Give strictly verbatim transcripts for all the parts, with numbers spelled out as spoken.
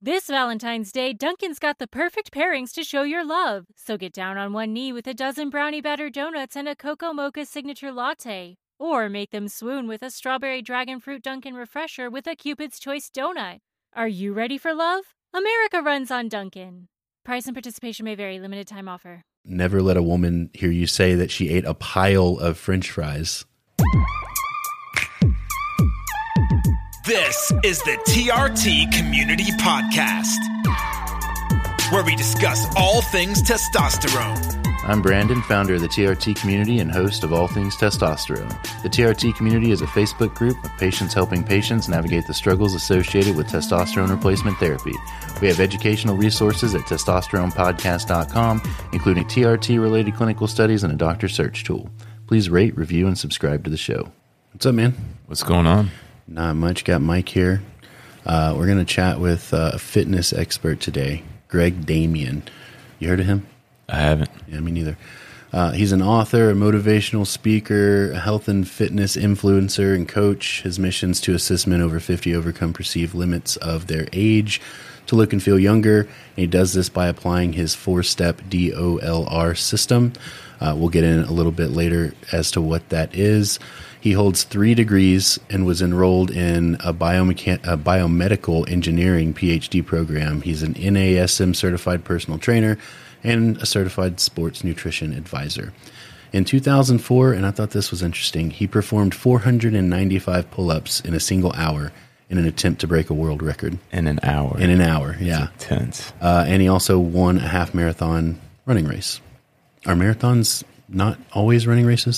This Valentine's Day, Dunkin's got the perfect pairings to show your love. So get down on one knee with a dozen brownie batter donuts and a cocoa mocha signature latte. Or make them swoon with a strawberry dragon fruit Dunkin' refresher with a Cupid's Choice donut. Are you ready for love? America runs on Dunkin'. Price and participation may vary. Limited time offer. Never let a woman hear you say that she ate a pile of French fries. This is the T R T Community Podcast, where we discuss all things testosterone. I'm Brandon, founder of the T R T Community and host of All Things Testosterone. The T R T Community is a Facebook group of patients helping patients navigate the struggles associated with testosterone replacement therapy. We have educational resources at testosterone podcast dot com, including T R T-related clinical studies and a doctor search tool. Please rate, review, and subscribe to the show. What's up, man? What's going on? Not much. Got Mike here. Uh, we're going to chat with uh, a fitness expert today, Greg Damian. You heard of him? I haven't. Yeah, me neither. Uh, he's an author, a motivational speaker, a health and fitness influencer, and coach. His mission is to assist men over fifty overcome perceived limits of their age to look and feel younger. And he does this by applying his four-step D O L R system. Uh, we'll get in a little bit later as to what that is. He holds three degrees and was enrolled in a, biomechan- a biomedical engineering P H D program. He's an N A S M certified personal trainer and a certified sports nutrition advisor. In two thousand four, and I thought this was interesting, he performed four hundred ninety-five pull-ups in a single hour in an attempt to break a world record. In an hour. In an hour, That's yeah. intense. Uh, and he also won a half marathon running race. Are marathons not always running races?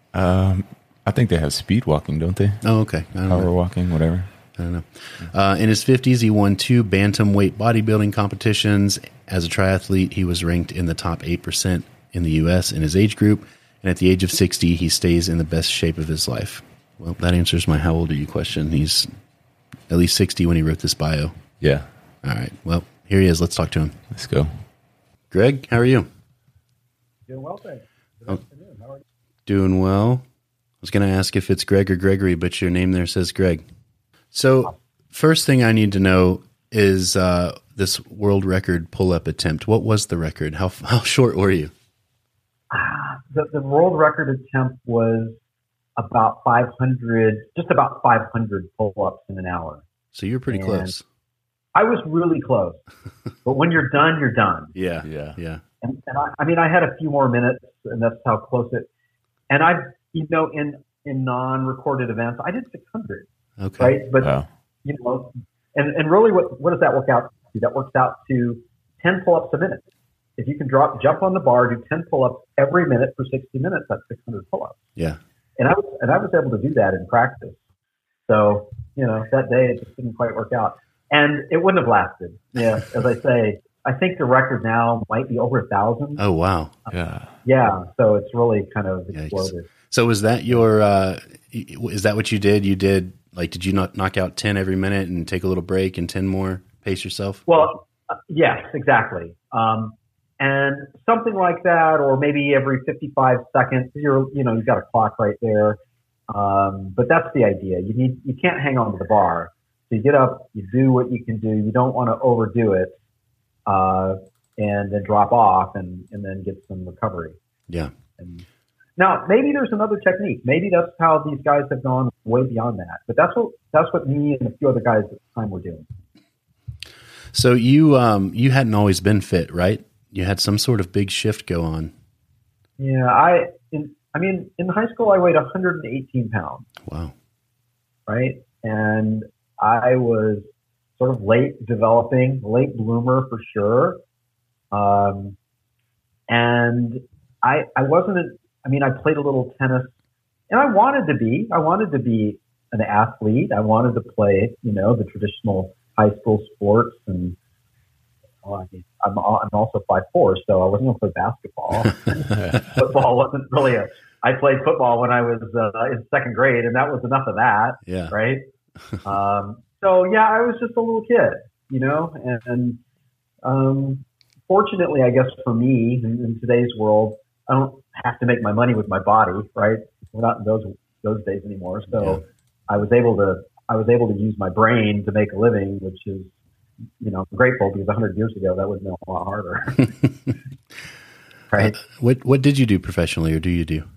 Um, I think they have speed walking, don't they? Oh, okay. I don't Power know. walking, whatever. I don't know. Uh, in his fifties, he won two bantamweight bodybuilding competitions. As a triathlete, he was ranked in the top eight percent in the U S in his age group. And at the age of sixty, he stays in the best shape of his life. Well, that answers my how old are you question. He's at least sixty when he wrote this bio. Yeah. All right. Well, here he is. Let's talk to him. Let's go. Greg, how are you? Doing well, thanks. Good Oh. afternoon. How are you? Doing well. I was going to ask if it's Greg or Gregory, but your name there says Greg. So first thing I need to know is uh, this world record pull-up attempt. What was the record? How how short were you? Ah, the, the world record attempt was about five hundred, just about five hundred pull-ups in an hour. So you're pretty And close. I was really close. But when you're done, you're done. Yeah, Yeah. yeah. And, and I, I mean, I had a few more minutes, and that's how close it. And I, you know, in in non-recorded events, I did six hundred, Okay. right? But Wow. you know, and and really, what what does that work out to? That works out to ten pull-ups a minute. If you can drop, jump on the bar, do ten pull-ups every minute for sixty minutes, that's six hundred pull-ups. Yeah. And I was and I was able to do that in practice. So you know, that day it just didn't quite work out, and it wouldn't have lasted. Yeah, as I say, I think the record now might be over a thousand. Oh, wow. Yeah. Yeah, so it's really kind of Yikes. exploded. So was that your, uh, is that what you did? You did, like, did you not knock out ten every minute and take a little break and ten more, pace yourself? Well, uh, yes, exactly. Um, and something like that, or maybe every fifty-five seconds, you're, you know, you've got a clock right there. Um, but that's the idea. You need, you can't hang on to the bar. So you get up, you do what you can do. You don't want to overdo it, uh, and then drop off and, and then get some recovery. Yeah. And now, maybe there's another technique. Maybe that's how these guys have gone way beyond that. But that's what, that's what me and a few other guys at the time were doing. So you, um, you hadn't always been fit, right? You had some sort of big shift go on. Yeah, I, in, I mean, in high school, I weighed one hundred eighteen pounds, Wow. right? And I was sort of late developing, late bloomer for sure. Um, and I, I wasn't, a, I mean, I played a little tennis and I wanted to be, I wanted to be an athlete. I wanted to play, you know, the traditional high school sports. And oh, I mean, I'm, I'm also five foot four, so I wasn't going to play basketball. Football wasn't really a, I played football when I was uh, in second grade, and that was enough of that, Yeah. right? um, so, yeah, I was just a little kid, you know, and, and um, fortunately, I guess for me, in, in today's world, I don't have to make my money with my body, right? We're not in those those days anymore. So Yeah. I was able to I was able to use my brain to make a living, which is you know, I'm grateful because a hundred years ago that would have been a lot harder. Right. Uh, what what did you do professionally, or do you do?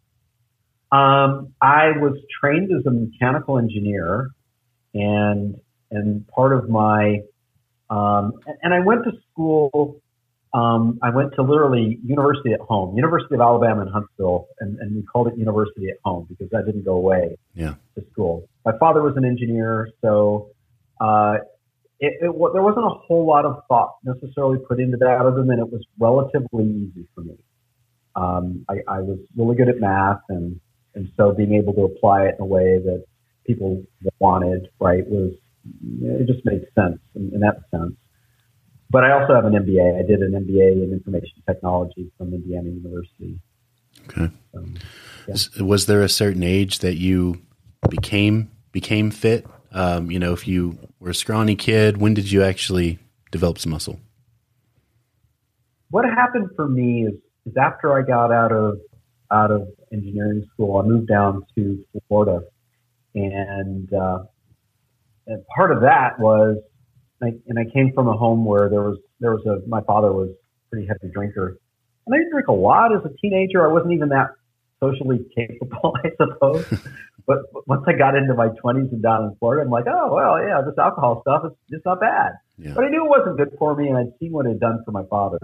Um, I was trained as a mechanical engineer, and and part of my um, and I went to school. Um, I went to literally university at home, University of Alabama in Huntsville, and, and we called it university at home because I didn't go away yeah. to school. My father was an engineer, so uh, it, it, there wasn't a whole lot of thought necessarily put into that, other than it was relatively easy for me. Um, I, I was really good at math, and and so being able to apply it in a way that people wanted, right, was it just made sense in, in that sense. But I also have an M B A. I did an M B A in information technology from Indiana University. Okay. So, yeah. Was there a certain age that you became became fit? Um, you know, if you were a scrawny kid, when did you actually develop some muscle? What happened for me is, is after I got out of out of engineering school, I moved down to Florida, and, uh, and part of that was. I, and I came from a home where there was, there was a, my father was a pretty heavy drinker. And I didn't drink a lot as a teenager. I wasn't even that socially capable, I suppose. but once I got into my twenties and down in Florida, I'm like, oh, well, yeah, this alcohol stuff is just not bad. Yeah. But I knew it wasn't good for me, and I'd seen what it had done for my father.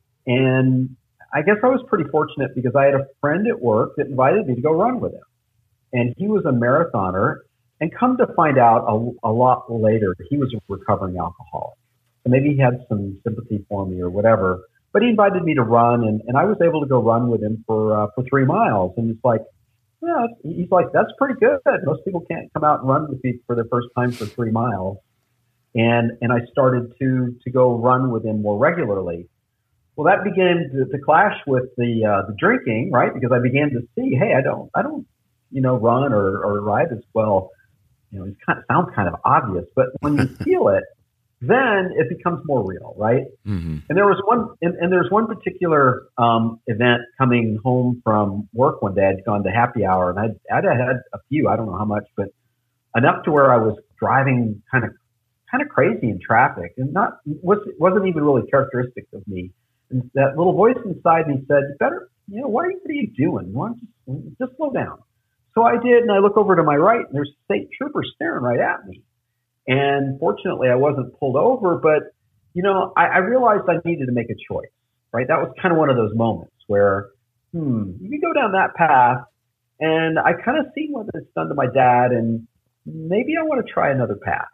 And I guess I was pretty fortunate because I had a friend at work that invited me to go run with him. And he was a marathoner. And come to find out a, a lot later, he was a recovering alcoholic. So maybe he had some sympathy for me or whatever. But he invited me to run, and, and I was able to go run with him for uh, for three miles. And it's like, yeah, he's like, that's pretty good. Most people can't come out and run with me for their first time for three miles. And and I started to to go run with him more regularly. Well, that began to, to clash with the uh, the drinking, right? Because I began to see, hey, I don't I don't you know run or, or ride as well. You know, it kind of sounds kind of obvious, but when you feel it, then it becomes more real, right? Mm-hmm. And there was one, and, and there's one particular um, event coming home from work one day. I'd gone to happy hour, and I'd, I'd had a few, I don't know how much, but enough to where I was driving kind of, kind of crazy in traffic, and not was wasn't even really characteristic of me. And that little voice inside me said, "Better, you know, what are you, what are you doing? Why don't you just slow down?" So I did, and I look over to my right, and there's a state trooper staring right at me. And fortunately, I wasn't pulled over, but, you know, I, I realized I needed to make a choice, right? That was kind of one of those moments where, hmm, you can go down that path, and I kind of see what it's done to my dad, and maybe I want to try another path.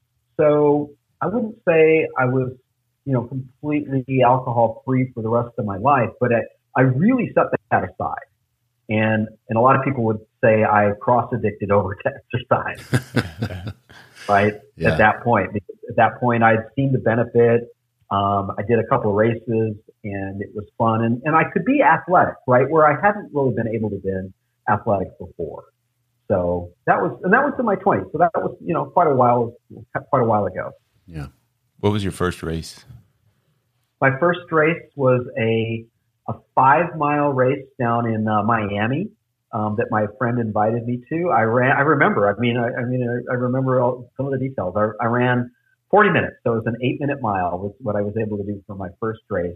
So I wouldn't say I was, you know, completely alcohol-free for the rest of my life, but I, I really set that aside. And and a lot of people would say I cross-addicted over to exercise, right? Yeah. At that point, because at that point, I'd seen the benefit. Um, I did a couple of races, and it was fun, and, and I could be athletic, right, where I hadn't really been able to be athletic before. So that was, and that was in my twenties. So that was, you know, quite a while, quite a while ago. Yeah. What was your first race? My first race was a a five mile race down in uh, Miami um, that my friend invited me to. I ran. I remember. I mean, I, I mean, I, I remember all, some of the details. I, I ran forty minutes, so it was an eight minute mile was what I was able to do for my first race.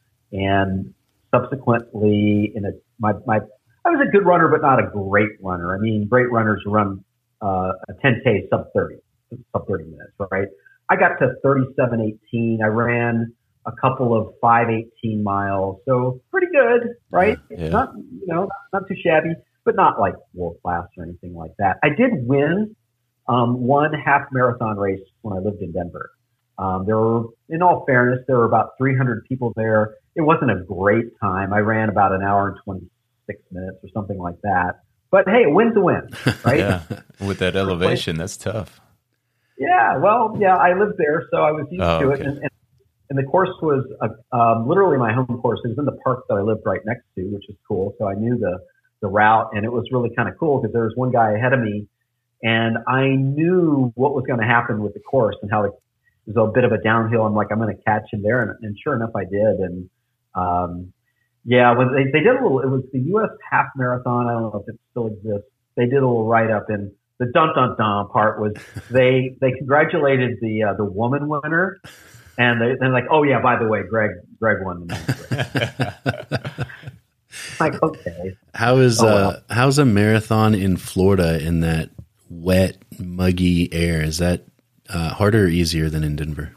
And subsequently, in a my my, I was a good runner, but not a great runner. I mean, great runners run uh, a ten K sub thirty, sub thirty minutes, right? I got to thirty-seven eighteen. I ran a couple of five eighteen miles. So pretty good, right? Yeah, yeah. Not, you know, not, not too shabby, but not like world class or anything like that. I did win um, one half marathon race when I lived in Denver. Um, there were, in all fairness, there were about three hundred people there. It wasn't a great time. I ran about an hour and twenty-six minutes or something like that. But hey, a win's a win, right? Yeah, with that elevation, that's tough. Yeah, well, yeah, I lived there, so I was used oh, to okay. it. And, and And the course was uh, um, literally my home course. It was in the park that I lived right next to, which is cool. So I knew the, the route, and it was really kind of cool because there was one guy ahead of me, and I knew what was going to happen with the course and how it was a bit of a downhill. I'm like, I'm going to catch him there. And, and sure enough, I did. And um, yeah, when they, they did a little, it was the U S half marathon. I don't know if it still exists. They did a little write-up, and the dun dun dun part was they they congratulated the uh, the woman winner, and they, they're like, oh yeah, by the way, Greg Greg won the men's race. Like, okay, how is oh, well. uh how's a marathon in Florida in that wet, muggy air? Is that uh, harder or easier than in Denver?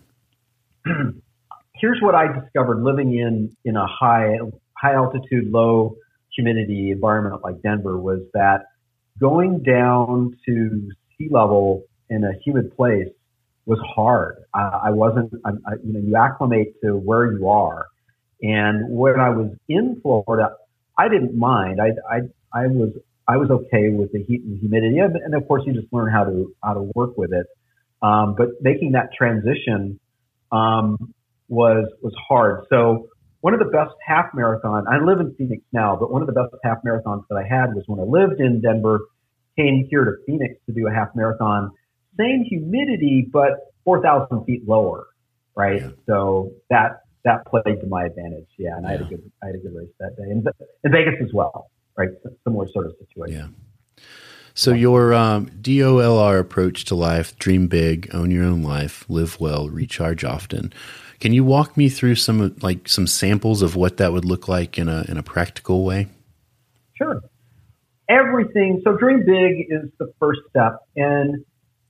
Here's what I discovered living in in a high high altitude, low humidity environment like Denver was that going down to sea level in a humid place was hard. I, I wasn't, I, I, you know, you acclimate to where you are. And when I was in Florida, I didn't mind. I, I, I was, I was okay with the heat and humidity. And, and of course you just learn how to, how to work with it. Um, but making that transition, um, was, was hard. So one of the best half marathon, I live in Phoenix now, but one of the best half marathons that I had was when I lived in Denver, came here to Phoenix to do a half marathon, same humidity, but four thousand feet lower, right? Yeah. So that, that played to my advantage. Yeah. And yeah. I had a good, I had a good race that day, and in Vegas as well, right? Similar sort of situation. Yeah. So your um, D O L R approach to life, dream big, own your own life, live well, recharge often. Can you walk me through some like some samples of what that would look like in a in a practical way? Sure. Everything. So dream big is the first step, and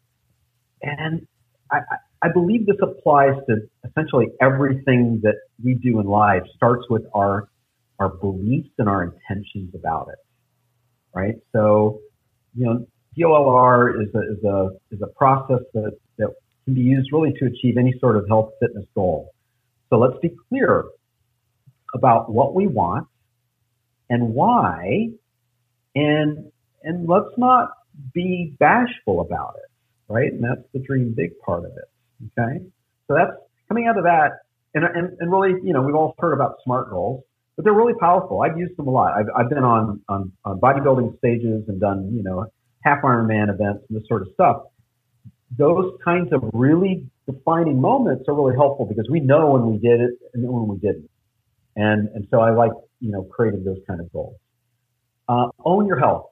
and I, I believe this applies to essentially everything that we do in life. Starts with our our beliefs and our intentions about it, right? So, you know, D O L R is a is a is a process that that can be used really to achieve any sort of health fitness goal. So let's be clear about what we want and why, and and let's not be bashful about it, right? And that's the dream big part of it. Okay, so that's coming out of that, and and and really, you know, we've all heard about SMART goals, but they're really powerful. I've used them a lot. I've I've been on on, on bodybuilding stages and done, you know, half Ironman events and this sort of stuff. Those kinds of really defining moments are really helpful because we know when we did it and when we didn't. And, and so I like, you know, creating those kind of goals. Uh, own your health.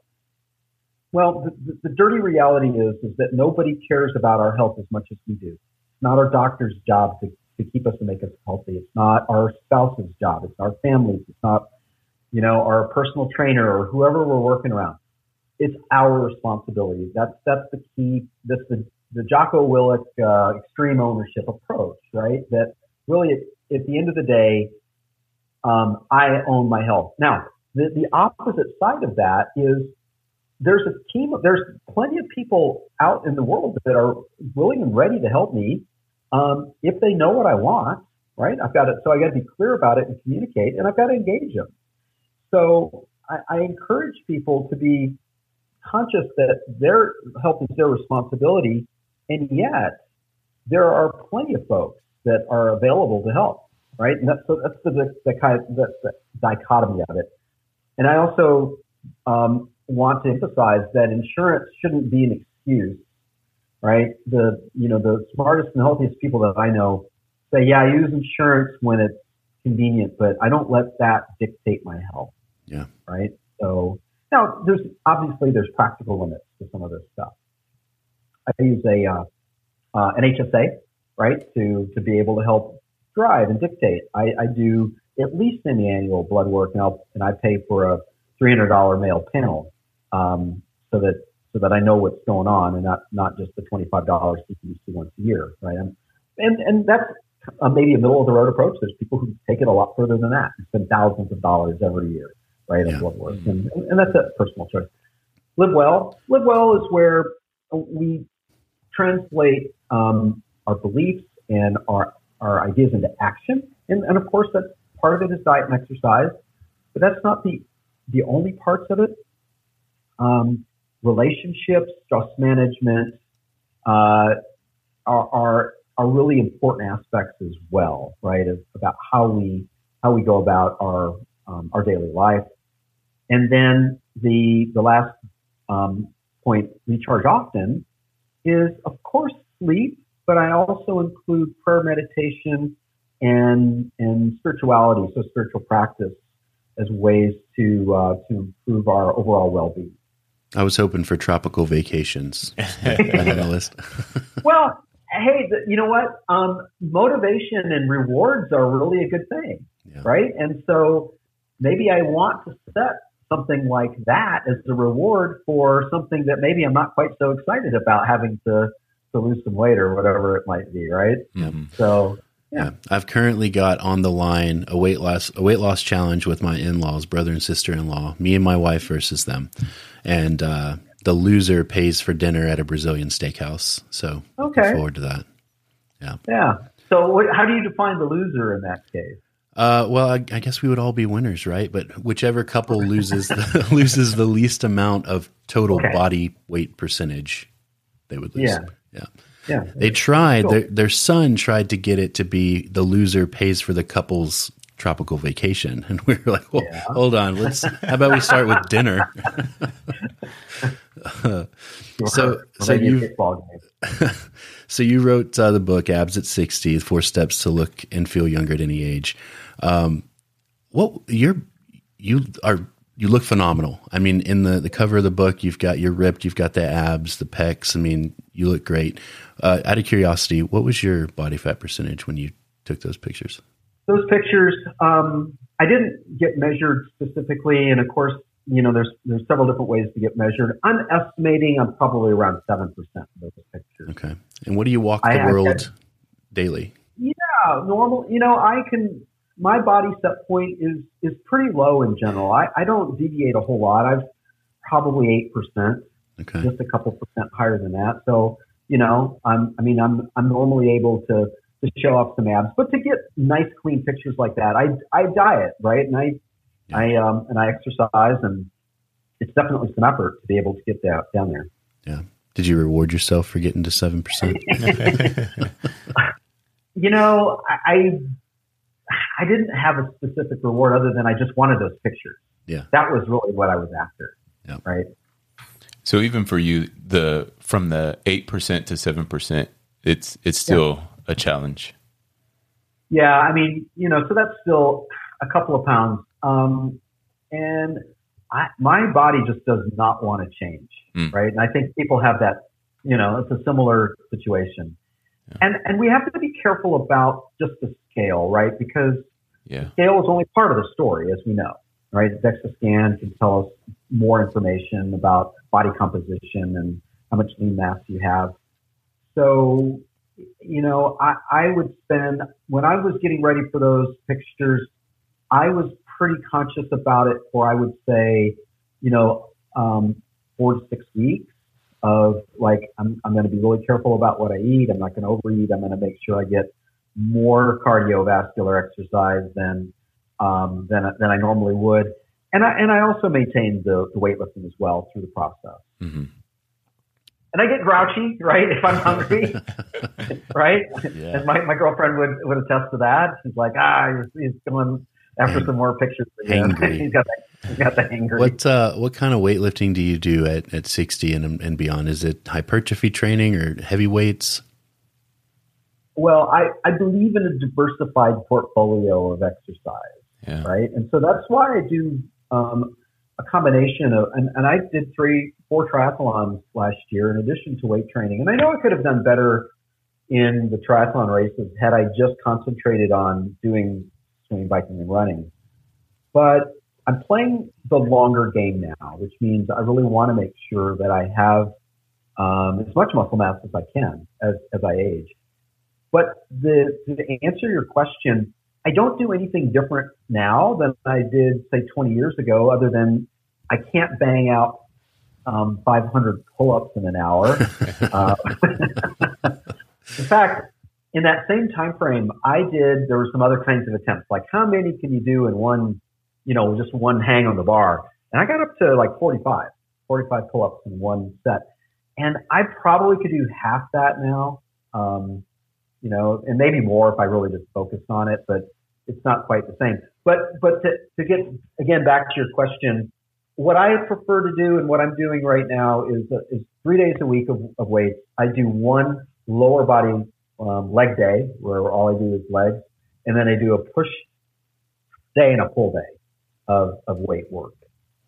Well, the, the, the dirty reality is, is that nobody cares about our health as much as we do. It's not our doctor's job to, to keep us and make us healthy. It's not our spouse's job. It's our family's. It's not, you know, our personal trainer or whoever we're working around. It's our responsibility. That's, that's the key. That's the, the Jocko Willink uh, extreme ownership approach, right? That really, at, at the end of the day, um, I own my health. Now, the, the opposite side of that is there's a team of, there's plenty of people out in the world that are willing and ready to help me um, if they know what I want, right? I've got to, so I got to be clear about it and communicate, and I've got to engage them. So I, I encourage people to be conscious that their health is their responsibility. And yet, there are plenty of folks that are available to help, right? And that's, so that's the, the, the kind of, that's the dichotomy of it. And I also um, want to emphasize that insurance shouldn't be an excuse, right? The you know the smartest and healthiest people that I know say, yeah, I use insurance when it's convenient, but I don't let that dictate my health. Yeah. Right. So now, there's obviously there's practical limits to some of this stuff. I use a uh, uh, an H S A, right, to to be able to help drive and dictate. I, I do at least semi-annual blood work, and, I'll, and I pay for a three hundred dollars male panel, um, so that so that I know what's going on, and not not just the twenty-five dollars you can see once a year, right? And and, and that's uh, maybe a middle of the road approach. There's people who take it a lot further than that and spend thousands of dollars every year, right, on yeah. blood work, and, and that's a personal choice. Live well. Live well is where we translate um, our beliefs and our, our ideas into action. And, and of course, that's part of it is diet and exercise, but that's not the, the only parts of it. Um, relationships, stress management, uh, are, are, are really important aspects as well, right? Of, about how we, how we go about our, um, our daily life. And then the, the last, um, point, recharge often, is of course sleep, but I also include prayer, meditation, and and spirituality, so spiritual practice, as ways to uh, to improve our overall well-being. I was hoping for tropical vacations on the list. Well, hey, the, you know what? Um, motivation and rewards are really a good thing, yeah. right? And so maybe I want to set something like that as a reward for something that maybe I'm not quite so excited about, having to, to lose some weight or whatever it might be, right? Mm-hmm. So, yeah. yeah. I've currently got on the line a weight loss a weight loss challenge with my in-laws, brother and sister-in-law, me and my wife versus them. And uh, the loser pays for dinner at a Brazilian steakhouse. So okay. looking forward to that. Yeah. Yeah. So what, how do you define the loser in that case? Uh, well, I, I guess we would all be winners, right? But whichever couple loses the, loses the least amount of total okay. body weight percentage, they would lose. Yeah. Yeah. Yeah. They tried, cool. their, their son tried to get it to be the loser pays for the couple's tropical vacation. And we were like, well, yeah. hold on. Let's, how about we start with dinner? uh, so, so you, so you wrote uh, the book Abs at sixty, Four Steps to Look and Feel Younger at Any Age. Um, what you're, you are, you look phenomenal. I mean, in the, the cover of the book, you've got, you're ripped, you've got the abs, the pecs. I mean, you look great. Uh, out of curiosity, what was your body fat percentage when you took those pictures? Those pictures, um, I didn't get measured specifically. And of course, you know, there's, there's several different ways to get measured. I'm estimating I'm probably around seven percent of those pictures. Okay. And what do you walk the I, world I, daily? Yeah, normal. You know, I can, my body set point is, is pretty low in general. I, I don't deviate a whole lot. I've probably eight percent, okay. just a couple percent higher than that. So, you know, I'm, I mean, I'm, I'm normally able to, to show off some abs, but to get nice, clean pictures like that, I, I diet, right? And I, yeah. I, um, and I exercise, and it's definitely some effort to be able to get that down there. Yeah. Did you reward yourself for getting to seven percent? You know, I, I didn't have a specific reward other than I just wanted those pictures. Yeah. That was really what I was after. Yeah. Right. So even for you, the, from the eight percent to seven percent, it's, it's still yeah. a challenge. Yeah. I mean, you know, so that's still a couple of pounds. Um, and I, my body just does not want to change. Mm. Right. And I think people have that, you know, it's a similar situation. Yeah. And, and we have to be careful about just the scale, right? Because yeah. the scale is only part of the story, as we know, right? DEXA scan can tell us more information about body composition and how much lean mass you have. So, you know, I, I would spend, when I was getting ready for those pictures, I was pretty conscious about it for, I would say, you know, um, four to six weeks of like, I'm, I'm going to be really careful about what I eat. I'm not going to overeat. I'm going to make sure I get more cardiovascular exercise than, um, than, than I normally would. And I, and I also maintain the, the weightlifting as well through the process. Mm-hmm. And I get grouchy, right? If I'm hungry, right? Yeah. And my, my girlfriend would, would attest to that. She's like, ah, he's, he's going after Hang, some more pictures. Hangry. he's got the, he's got the hangry. What, uh, what kind of weightlifting do you do at, at sixty and, and beyond? Is it hypertrophy training or heavy weights? Well, I, I believe in a diversified portfolio of exercise, yeah. right? And so that's why I do um, a combination of, and, and I did three, four triathlons last year in addition to weight training. And I know I could have done better in the triathlon races had I just concentrated on doing swimming, biking, and running. But I'm playing the longer game now, which means I really want to make sure that I have um, as much muscle mass as I can as, as I age. But the, to answer your question, I don't do anything different now than I did, say, twenty years ago, other than I can't bang out um, five hundred pull-ups in an hour. uh, in fact, in that same time frame, I did, there were some other kinds of attempts, like how many can you do in one, you know, just one hang on the bar? And I got up to like forty-five, forty-five pull-ups in one set. And I probably could do half that now. Um, you know, and maybe more if I really just focused on it, but it's not quite the same. But, but to, to get, again, back to your question, what I prefer to do and what I'm doing right now is, uh, is three days a week of, of weights. I do one lower body um, leg day where all I do is legs. And then I do a push day and a pull day of, of weight work.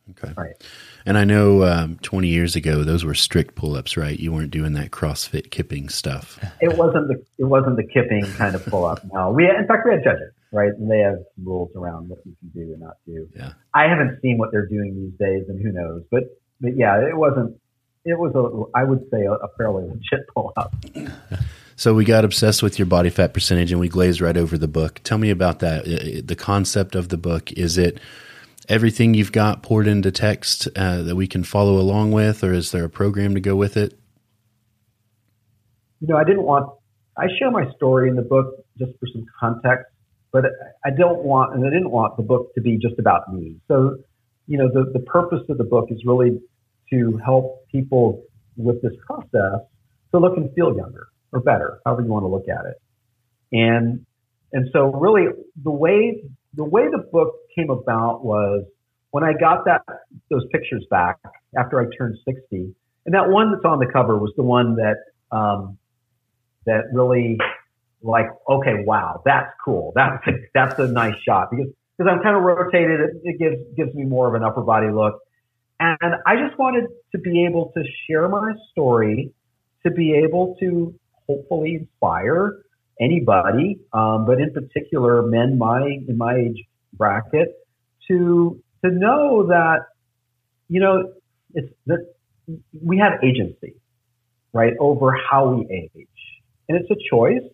Okay. Right. And I know um, twenty years ago, those were strict pull-ups, right? You weren't doing that CrossFit kipping stuff. It wasn't the it wasn't the kipping kind of pull-up. No, we in fact we had judges, right? And they have rules around what you can do and not do. Yeah. I haven't seen what they're doing these days, and who knows? But but yeah, it wasn't. It was a I would say a, a fairly legit pull-up. So we got obsessed with your body fat percentage, and we glazed right over the book. Tell me about that. The concept of the book, is it everything you've got poured into text uh, that we can follow along with, or is there a program to go with it? You know, I didn't want, I share my story in the book just for some context, but I don't want, and I didn't want the book to be just about me. So, you know, the, the purpose of the book is really to help people with this process to look and feel younger or better, however you want to look at it. And, and so really the way, the way the book came about was when I got that, those pictures back after I turned sixty, and that one that's on the cover was the one that, um, that really like, okay, wow, that's cool. That's a, that's a nice shot because, because I'm kind of rotated. It, it gives, gives me more of an upper body look. And I just wanted to be able to share my story, to be able to hopefully inspire anybody, um, but in particular men my in my age bracket, to to know that, you know, it's that we have agency, right, over how we age, and it's a choice.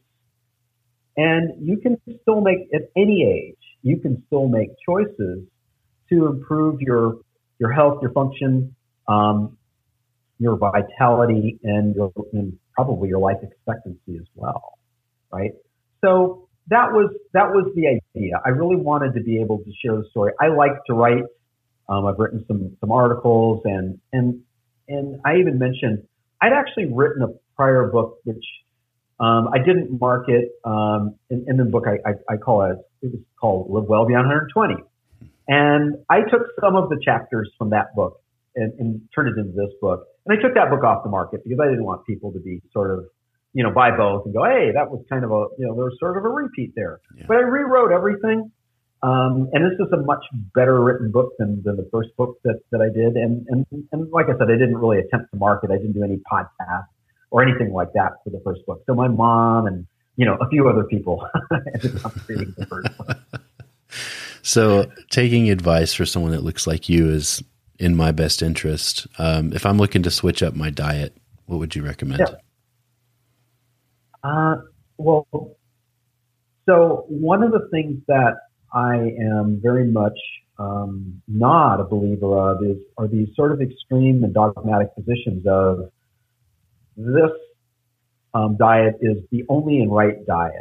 And you can still make, at any age, you can still make choices to improve your your health, your function, um, your vitality, and, your, and probably your life expectancy as well, right? So that was that was the idea. I really wanted to be able to share the story. I like to write. Um, I've written some some articles, and and and I even mentioned I'd actually written a prior book which um, I didn't market. Um, in, in the book, I, I, I call it it was called Live Well Beyond one hundred twenty, and I took some of the chapters from that book and, and turned it into this book. And I took that book off the market because I didn't want people to be sort of, you know, buy both and go, hey, that was kind of a, you know, there was sort of a repeat there. Yeah. But I rewrote everything. Um, and this is a much better written book than, than the first book that, that I did. And, and, and like I said, I didn't really attempt to market. I didn't do any podcasts or anything like that for the first book. So my mom and, you know, a few other people ended up reading the first one. So taking advice for someone that looks like you is in my best interest. Um, if I'm looking to switch up my diet, what would you recommend? Yeah. Uh, well, so one of the things that I am very much um, not a believer of is are these sort of extreme and dogmatic positions of this um, diet is the only and right diet.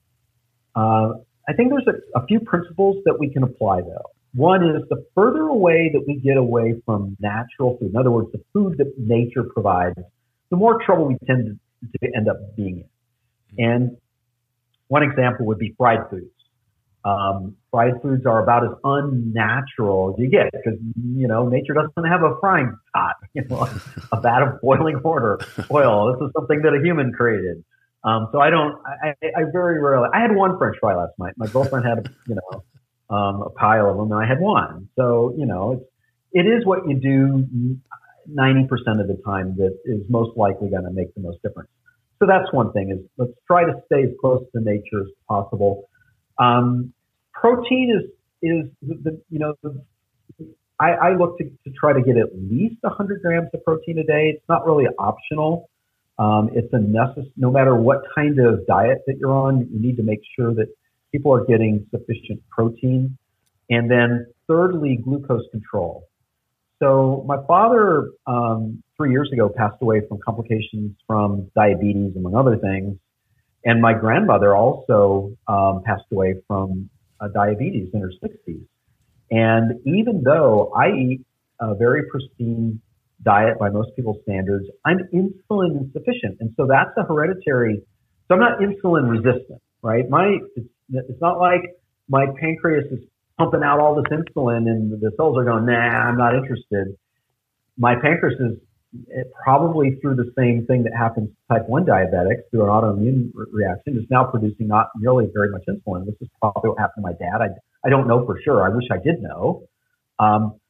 Uh, I think there's a, a few principles that we can apply though. One is the further away that we get away from natural food, in other words, the food that nature provides, the more trouble we tend to, to end up being in. And one example would be fried foods. Um, fried foods are about as unnatural as you get because, you know, nature doesn't have a frying pot, you know, a vat of boiling water, oil. This is something that a human created. Um, so I don't, I, I very rarely, I had one French fry last night. My girlfriend had, you know, um, a pile of them and I had one. So, you know, it's, it is what you do ninety percent of the time that is most likely going to make the most difference. So that's one thing is let's try to stay as close to nature as possible. Um, protein is, is the, the you know, the, I, I look to, to try to get at least one hundred grams of protein a day. It's not really optional. Um, it's a necess- no matter what kind of diet that you're on, you need to make sure that people are getting sufficient protein. And then thirdly, glucose control. So my father, um, three years ago passed away from complications from diabetes, among other things. And my grandmother also, um, passed away from uh, diabetes in her sixties. And even though I eat a very pristine diet by most people's standards, I'm insulin insufficient. And so that's a hereditary, so I'm not insulin resistant, right? My, it's, it's not like my pancreas is pumping out all this insulin and the cells are going, nah, I'm not interested. My pancreas is probably through the same thing that happens to type one diabetics through an autoimmune re- reaction is now producing not nearly very much insulin. This is probably what happened to my dad. I, I don't know for sure. I wish I did know. Um,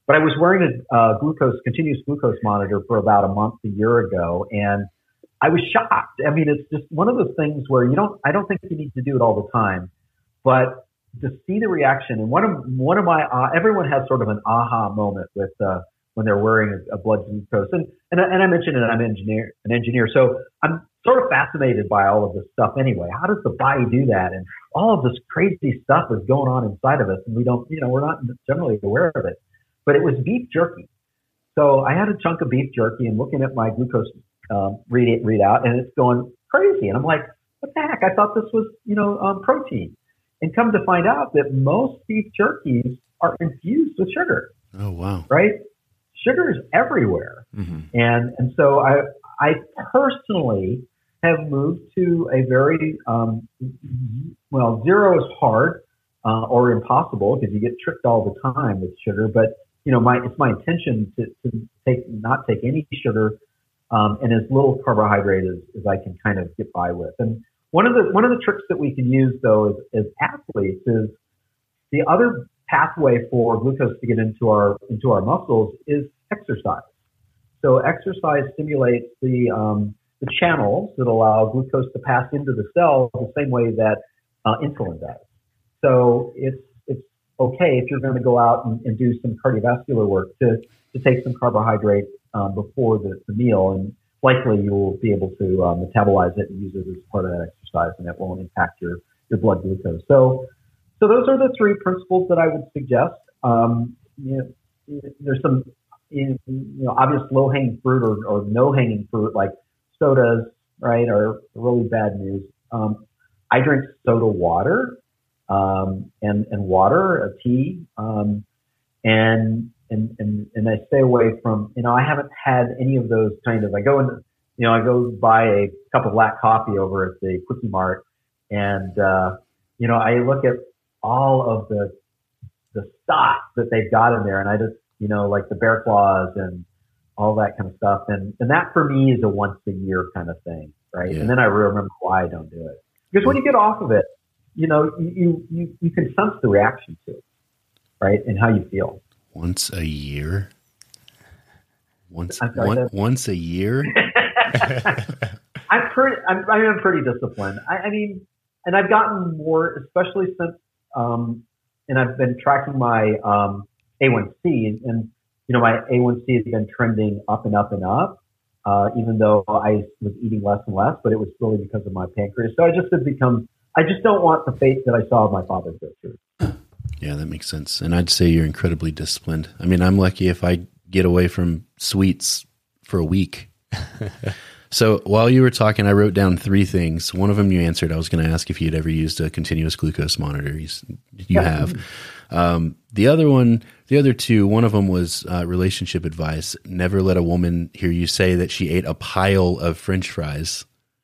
but I was wearing a uh, glucose, continuous glucose monitor for about a month, a year ago, and I was shocked. I mean, it's just one of those things where you don't, I don't think you need to do it all the time, but to see the reaction, and one of, one of my, uh, everyone has sort of an aha moment with, uh, when they're wearing a, a blood glucose. And, and, and I mentioned that I'm an engineer, an engineer. So I'm sort of fascinated by all of this stuff anyway. How does the body do that? And all of this crazy stuff is going on inside of us, and we don't, you know, we're not generally aware of it. But it was beef jerky. So I had a chunk of beef jerky and looking at my glucose um, read readout, and it's going crazy. And I'm like, what the heck? I thought this was, you know, um, protein. And come to find out that most beef jerkies are infused with sugar. Oh, wow. Right? Sugar is everywhere. Mm-hmm. And and so I I personally have moved to a very, um, well, zero is hard uh, or impossible because you get tricked all the time with sugar. But, you know, my it's my intention to, to take not take any sugar um, and as little carbohydrate as, as I can kind of get by with. And one of the one of the tricks that we can use, though, as, as athletes is the other pathway for glucose to get into our into our muscles is exercise. So exercise stimulates the um, the channels that allow glucose to pass into the cells the same way that uh, insulin does. So it's it's okay if you're going to go out and, and do some cardiovascular work to to take some carbohydrate um, before the, the meal, and likely you will be able to uh, metabolize it and use it as part of that exercise, and it won't impact your your blood glucose. So. So those are the three principles that I would suggest. Um, you know, there's some, you know, obvious low-hanging fruit or, or no-hanging fruit, like sodas, right, are really bad news. Um, I drink soda water um, and and water, a tea, um, and and and and I stay away from. You know, I haven't had any of those kind of. I go in, you know, I go buy a cup of black coffee over at the Quickie Mart, and uh, you know, I look at all of the the stock that they've got in there, and I just, you know, like the Bear Claws and all that kind of stuff, and and that for me is a once a year kind of thing, right? Yeah. And then I remember why I don't do it, because when you get off of it, you know, you you you can sense the reaction to it, right, and how you feel. Once a year. Once sorry, one, once a year. I'm pretty. I'm, I'm pretty disciplined. I, I mean, and I've gotten more, especially since. Um, and I've been tracking my um, A one C, and, and you know, my A one C has been trending up and up and up, uh, even though I was eating less and less, but it was really because of my pancreas. So I just have become, I just don't want the fate that I saw my father go through. Yeah, that makes sense. And I'd say you're incredibly disciplined. I mean, I'm lucky if I get away from sweets for a week. So while you were talking, I wrote down three things. One of them you answered. I was going to ask if you'd ever used a continuous glucose monitor. You, you have. Um, the other one, the other two, one of them was uh, relationship advice. Never let a woman hear you say that she ate a pile of French fries.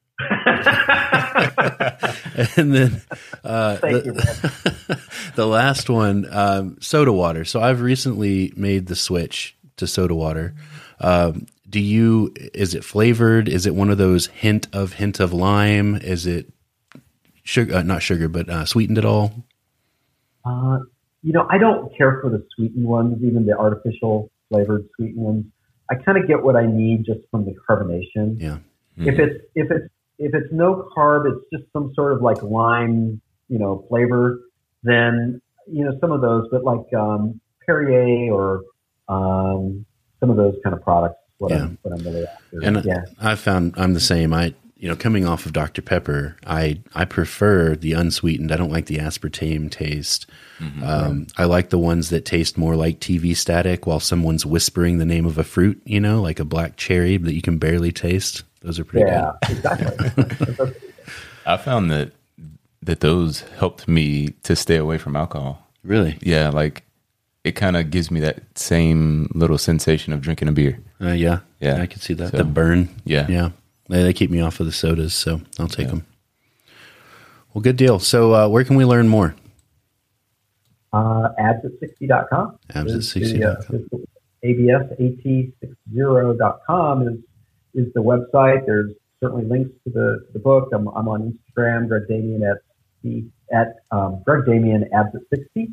And then uh, Thank the, you, the last one, um, soda water. So I've recently made the switch to soda water. Um, Do you, is it flavored? Is it one of those hint of hint of lime? Is it sugar, uh, not sugar, but uh, sweetened at all? Uh, you know, I don't care for the sweetened ones, even the artificial flavored sweetened ones. I kind of get what I need just from the carbonation. Yeah. Mm-hmm. If it's, if it's, if it's no carb, it's just some sort of like lime, you know, flavor, then, you know, some of those, but like um, Perrier or um, some of those kind of products. What, yeah. I'm, what I'm really after. And yeah. I found I'm the same. I, you know, coming off of Doctor Pepper, I, I prefer the unsweetened. I don't like the aspartame taste. Mm-hmm. Um, I like the ones that taste more like T V static while someone's whispering the name of a fruit, you know, like a black cherry that you can barely taste. Those are pretty yeah, good. Exactly. I found that that those helped me to stay away from alcohol. Really? Yeah, like it kind of gives me that same little sensation of drinking a beer. Uh, yeah, yeah, I can see that. So, the burn. Yeah, yeah. They, they keep me off of the sodas, so I'll take yeah. them. Well, good deal. So, uh, where can we learn more? Uh, abs at sixty dot com. abs at sixty dot com. Uh, A B S A T sixty dot com is is the website. There's certainly links to the, the book. I'm, I'm on Instagram, Greg Damian at the at um, Greg Damian abs at sixty.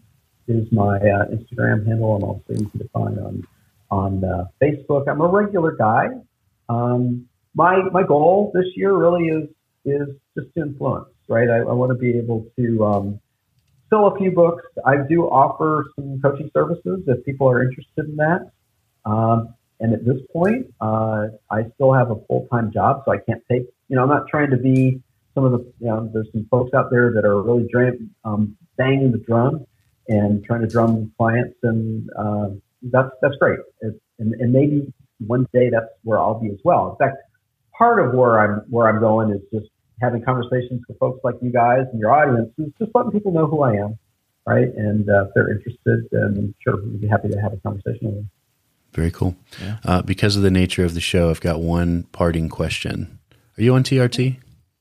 is my uh, Instagram handle. I'm also easy to find on on uh, Facebook. I'm a regular guy. Um, my my goal this year really is is just to influence, right? I, I want to be able to um, fill a few books. I do offer some coaching services if people are interested in that. Um, and at this point, uh, I still have a full-time job, so I can't take, you know, I'm not trying to be some of the, you know, there's some folks out there that are really dram- um, banging the drum and trying to drum clients, and uh, that's that's great. It, and, and maybe one day that's where I'll be as well. In fact, part of where I'm where I'm going is just having conversations with folks like you guys and your audience, is just letting people know who I am, right? And uh, if they're interested, then sure, we'd be happy to have a conversation with them. Very cool. Yeah. Uh, because of the nature of the show, I've got one parting question. Are you on T R T?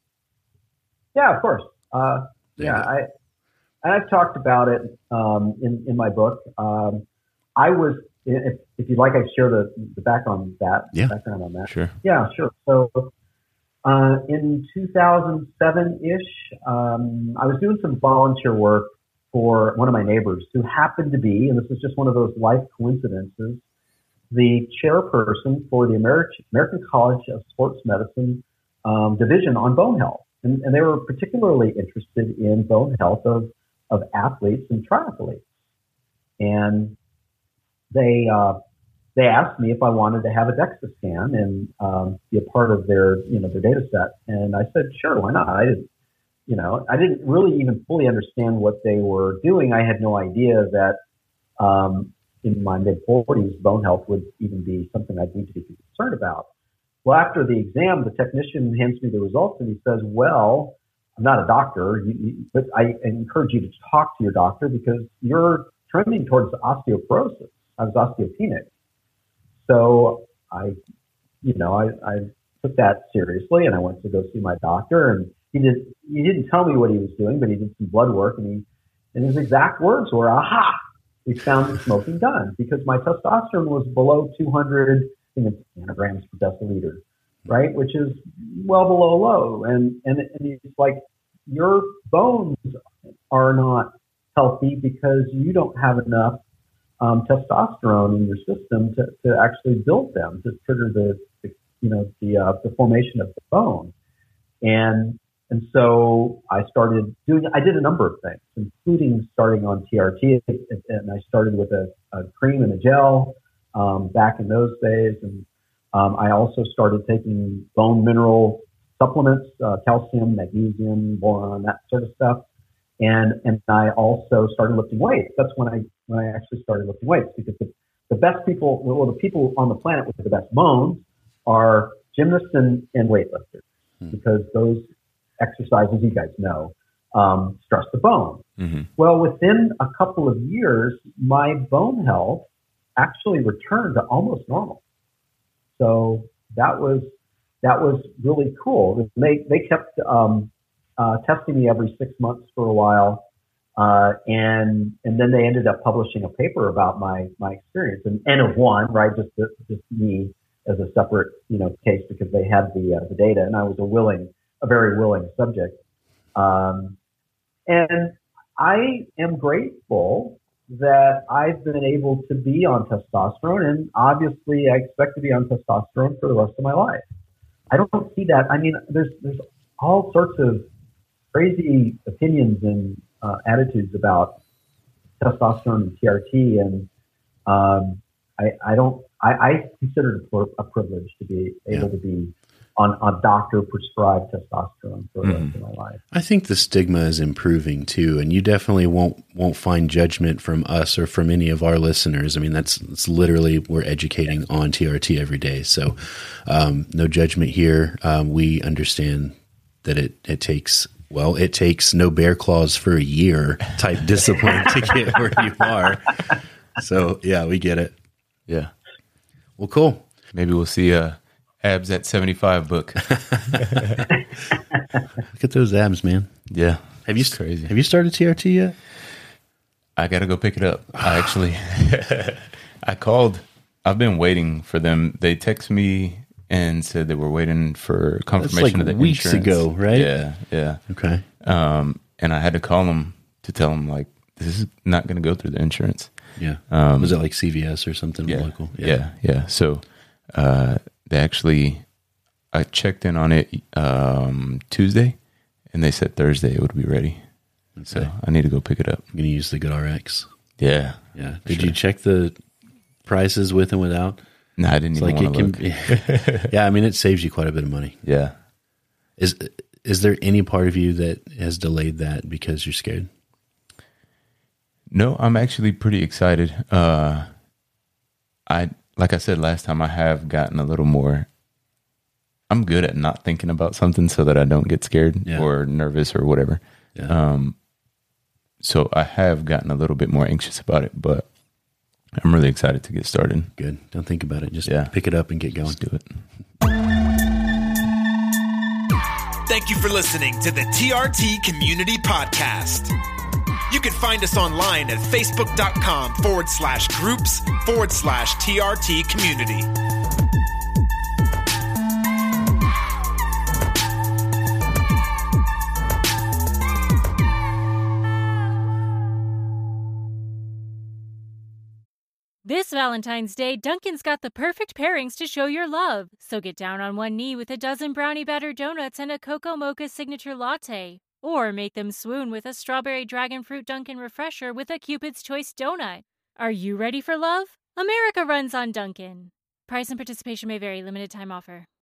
Yeah, of course. Uh, yeah, I, I've talked about it um, in, in my book. Um, I was, if, if you'd like, I share the, the background on that. Yeah. Background on that. Sure. Yeah, sure. So uh, in two thousand seven-ish, um, I was doing some volunteer work for one of my neighbors who happened to be, and this is just one of those life coincidences, the chairperson for the American American College of Sports Medicine um, division on bone health. And, and they were particularly interested in bone health of, of athletes and triathletes. And they uh, they asked me if I wanted to have a DEXA scan and um, be a part of their, you know, their data set. And I said, sure, why not? I didn't, you know, I didn't really even fully understand what they were doing. I had no idea that um, in my mid forties, bone health would even be something I'd need to be concerned about. Well, after the exam, the technician hands me the results and he says, well, I'm not a doctor, you, you, but I encourage you to talk to your doctor because you're trending towards osteoporosis. I was osteopenic. So I, you know, I, I took that seriously and I went to go see my doctor, and he did, he didn't tell me what he was doing, but he did some blood work, and he, and his exact words were, aha, we found the smoking gun, because my testosterone was below two hundred I think it's nanograms per deciliter, right? Which is well below low. And, and, and it's like, your bones are not healthy because you don't have enough um, testosterone in your system to, to actually build them, to trigger the, the you know, the, uh, the formation of the bone. And, and so I started doing, I did a number of things, including starting on T R T, and I started with a, a cream and a gel, um, back in those days. And, um, I also started taking bone mineral supplements, uh, calcium, magnesium, boron, that sort of stuff. And, and I also started lifting weights. That's when I, when I actually started lifting weights, because the, the best people, well, the people on the planet with the best bones are gymnasts and, and weightlifters, mm. because those exercises, you guys know, um, stress the bone. Mm-hmm. Well, within a couple of years, my bone health actually returned to almost normal. So that was, that was really cool. They, they kept, um, uh, testing me every six months for a while. Uh, and, and then they ended up publishing a paper about my, my experience, and N of one, right? Just, the, just me as a separate, you know, case, because they had the, uh, the data, and I was a willing, a very willing subject. Um, and I am grateful that I've been able to be on testosterone, and obviously I expect to be on testosterone for the rest of my life. I don't see that. I mean, there's, there's all sorts of crazy opinions and uh, attitudes about testosterone and T R T. And, um, I, I don't, I, I consider it a, a privilege to be able yeah. to be on a doctor prescribed testosterone for the mm. rest of my life. I think the stigma is improving too, and you definitely won't won't find judgment from us or from any of our listeners. I mean, that's, that's literally, we're educating on T R T every day, so um, no judgment here. Um, we understand that it it takes well, it takes no bear claws for a year type discipline to get where you are. So yeah, we get it. Yeah. Well, cool. Maybe we'll see a abs at seventy-five book. Look at those abs, man. Yeah. Have you crazy? Have you started T R T yet? I got to go pick it up. I actually, I called. I've been waiting for them. They text me and said they were waiting for confirmation That's like of the weeks insurance. ago, right? Yeah, yeah. Okay. Um, and I had to call them to tell them, like, this is not going to go through the insurance. Yeah. Um, was it like C V S or something yeah, local? Yeah. yeah, yeah. So uh, they actually, I checked in on it um, Tuesday, and they said Thursday it would be ready. Okay. So I need to go pick it up. I'm going to use the GoodRx. Yeah. Yeah. Did sure. you check the prices with and without? No, I didn't it's even like want to look. Yeah, I mean, it saves you quite a bit of money. Yeah. Is is there any part of you that has delayed that because you're scared? No, I'm actually pretty excited. Uh, I like I said last time, I have gotten a little more. I'm good at not thinking about something so that I don't get scared yeah. or nervous or whatever. Yeah. Um, so I have gotten a little bit more anxious about it, but I'm really excited to get started. Good. Don't think about it. Just yeah. pick it up and get going. Let's do it. Thank you for listening to the T R T Community Podcast. You can find us online at facebook.com forward slash groups forward slash TRT community. This Valentine's Day, Dunkin's got the perfect pairings to show your love. So get down on one knee with a dozen brownie batter donuts and a cocoa mocha signature latte. Or make them swoon with a strawberry dragon fruit Dunkin' refresher with a Cupid's Choice donut. Are you ready for love? America runs on Dunkin'. Price and participation may vary. Limited time offer.